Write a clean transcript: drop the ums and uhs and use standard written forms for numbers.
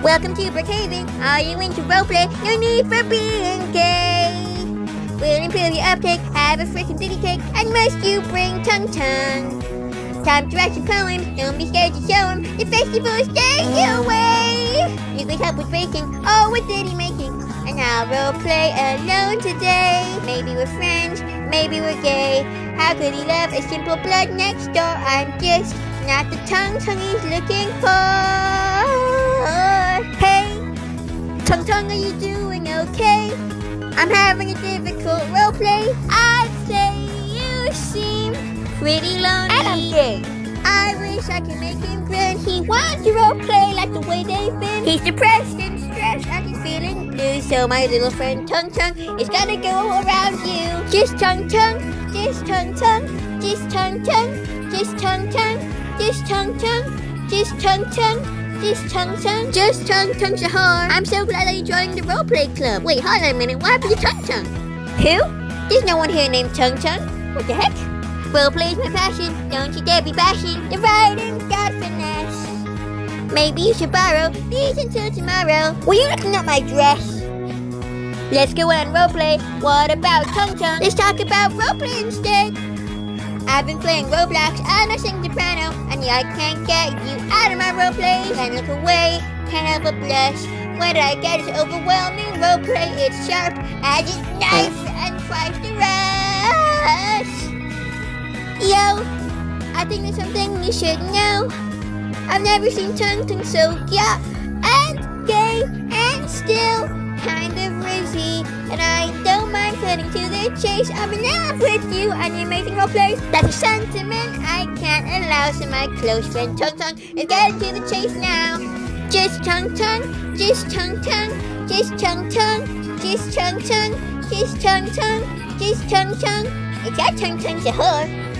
Welcome to Brookhaven. Are you into roleplay? No need for being gay. We'll improve your uptake, have a freaking ditty cake, and must you bring Tung Tung. Time to write some poems, don't be scared to show them. The festival is staying away. You could help with baking or with ditty making. And I'll roleplay alone today. Maybe we're friends, maybe we're gay. How could he love a simple blood next door? I'm just not the Tung Tung he's looking for. Hey, Tung Tung, are you doing okay? I'm having a difficult roleplay. I'd say you seem pretty lonely. And I'm gay. I wish I could make him grin. He wants to roleplay like the way they've been. He's depressed and stressed and he's feeling blue. So my little friend Tung Tung is gonna go around you. Just Tung Tung, just Tung Tung, just Tung Tung, just Tung Tung, just Tung Tung, just Tung Tung, just Tung Tung, just Tung Tung Shahar. I'm so glad that you joined the roleplay club. Wait, hold on a minute. What happened to Tung Tung? Who? There's no one here named Tung Tung. What the heck? Roleplay's my passion. Don't you dare be bashing the writing god finesse. Maybe you should borrow these until tomorrow. Were you looking at my dress? Let's go on roleplay. What about Tung Tung? Let's talk about roleplay instead. I've been playing Roblox and I sing soprano, and yeah, I can't get you out of my roleplay. Can't look away, can't help but blush. What I get is overwhelming roleplay. It's sharp as a knife and twice the rush. Yo, I think there's something you should know. I've never seen Tung Tung so yeah and gay and still kind of rizzy, and I don't mind cutting to the chase. I'm in love with you and your amazing roleplays. That's a sentiment I can't allow, so my close friend Tung Tung is getting to the chase now. Just Tung Tung, just Tung Tung, just Tung Tung, just Tung Tung, just Tung Tung, just Tung Tung. It's that Tung Tung Shahar.